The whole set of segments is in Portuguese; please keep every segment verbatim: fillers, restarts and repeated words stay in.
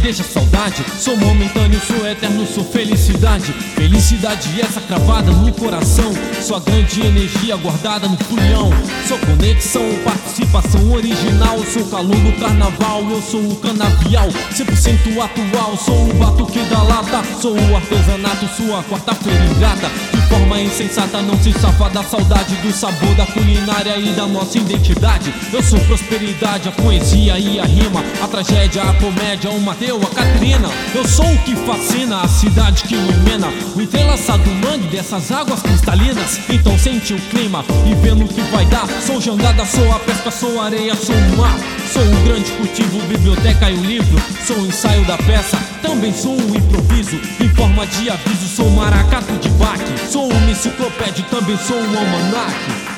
deixa saudade. Sou momentâneo, sou eterno, sou felicidade. Felicidade essa cravada no coração, sua grande energia guardada no pulhão. Sou conexão, participação original. Sou calor do carnaval, eu sou o canavial cem por cento atual, sou o batuque da lata. Sou o artesanato, sua quarta-feira ingrata. De forma insensata, não se safa da saudade, do sabor da culinária e da nossa identidade. Eu sou prosperidade, a poesia e a rima, a tragédia, a comédia, o Mateu, a Catrina. Eu sou o que fascina, a cidade que ilumina, o entrelaçado mangue dessas águas cristalinas. Então sente o clima e vendo o que vai dar. Sou jangada, sou a pesca, sou areia, sou o mar. Sou o grande cultivo, biblioteca e o livro. Sou o ensaio da peça, também sou um improviso. Em forma de aviso, sou o maracatu de baque. Sou uma enciclopédia, também sou um almanaque.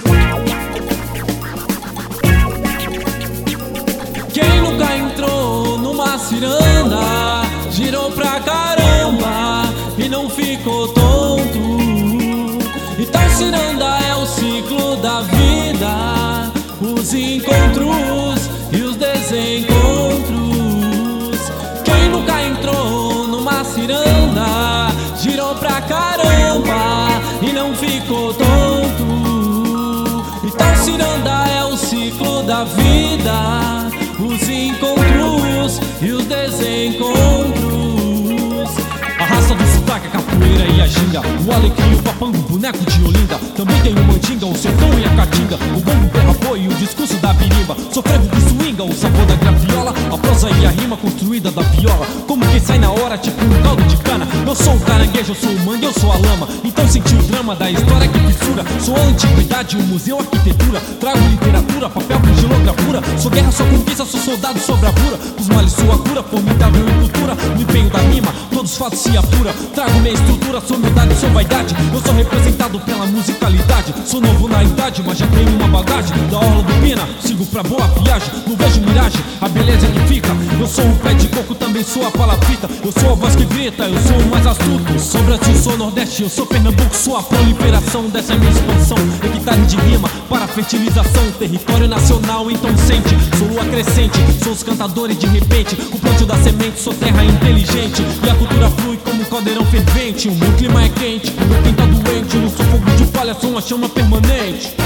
Quem nunca entrou numa ciranda, girou pra caramba e não ficou tonto. Então ciranda é o ciclo da vida, os encontros e os desencontros. Quem nunca entrou numa ciranda, girou pra caramba e não ficou tonto. Então ciranda é o ciclo da vida, os encontros e os desencontros. A raça do sotaque, a capoeira e a ginga, o alecrim, o papango, o boneco de Olinda. Também tem o mandinga, o sertão e a caatinga, o bambu, o berra-boi e o discurso da birimba. Sou frevo que swinga, o sabor da graviola, a prosa e a rima construída da viola. Como quem sai na hora, tipo um caldo de cana. Eu sou o caranguejo, eu sou o mangue, eu sou a lama. Então senti o drama da história que fissura. Sou a antiguidade, o museu, a arquitetura. Trago literatura, papel com xilogravura. Sou guerra, sou conquista, sou soldado, sou bravura. Os males, sua cura, formidável em cultura. No empenho da rima, todos fatos se apura. Trago minha estrutura, sou humildade, sou vaidade. Eu sou representado pela musicalidade. Sou novo na idade, mas já tenho uma bagagem. Da orla do Pina, sigo pra boa viagem. Não vejo miragem, a beleza que fica. Eu sou o pé de coco, também sou a palavrita. Eu sou a voz que grita, eu sou o mais astuto. Sou Brasil, sou Nordeste, eu sou Pernambuco. Sou a proliferação dessa minha expansão. Hectare de rima para fertilização. Território nacional, então sente. Sou lua crescente, sou os cantadores de repente. O plantio da semente, sou terra inteligente. E a cultura flui como um caldeirão fervente. O meu clima é quente, o meu quem tá doente. Eu não sou fogo de palha, sou uma chama permanente.